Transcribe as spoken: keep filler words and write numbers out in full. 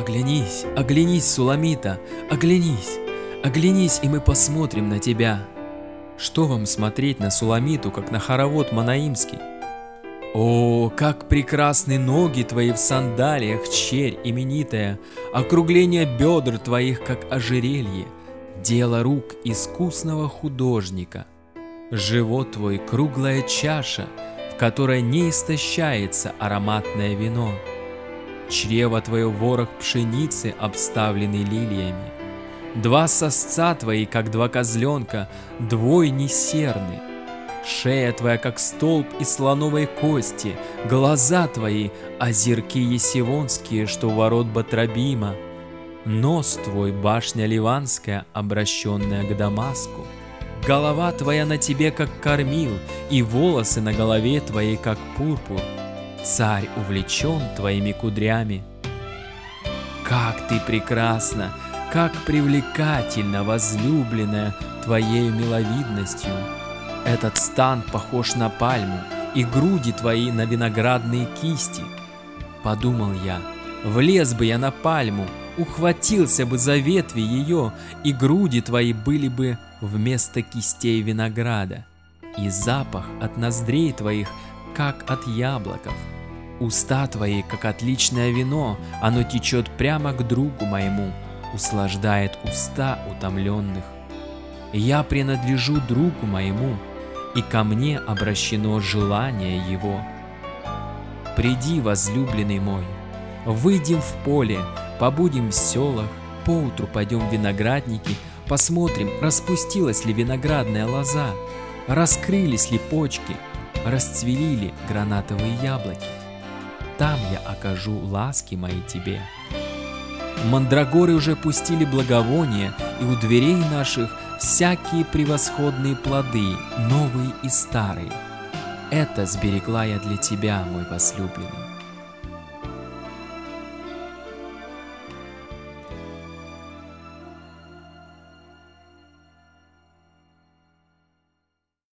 Оглянись, оглянись, Суламита, оглянись, оглянись, и мы посмотрим на тебя. Что вам смотреть на Суламиту, как на хоровод манаимский? О, как прекрасны ноги твои в сандалиях, черь именитая, округление бедр твоих, как ожерелье, дело рук искусного художника. Живот твой круглая чаша, в которой не истощается ароматное вино. Чрево твое ворох пшеницы, обставленный лилиями. Два сосца твои, как два козленка, двойни серны. Шея твоя, как столб из слоновой кости, глаза твои, озерки есивонские, что у ворот Батрабима. Нос твой, башня ливанская, обращенная к Дамаску. Голова твоя на тебе, как кормил, и волосы на голове твоей, как пурпур. Царь увлечен твоими кудрями. Как ты прекрасна, как привлекательна, возлюбленная, твоею миловидностью. Этот стан похож на пальму, и груди твои на виноградные кисти. Подумал я, влез бы я на пальму, ухватился бы за ветви ее, и груди твои были бы вместо кистей винограда, и запах от ноздрей твоих, как от яблоков. Уста твои, как отличное вино, оно течет прямо к другу моему, услаждает уста утомленных. Я принадлежу другу моему, и ко мне обращено желание его. Приди, возлюбленный мой, выйдем в поле, побудем в селах, поутру пойдем в виноградники, посмотрим, распустилась ли виноградная лоза, раскрылись ли почки, расцвели ли гранатовые яблоки. Там я окажу ласки мои тебе. Мандрагоры уже пустили благовония, и у дверей наших всякие превосходные плоды, новые и старые. Это сберегла я для тебя, мой возлюбленный.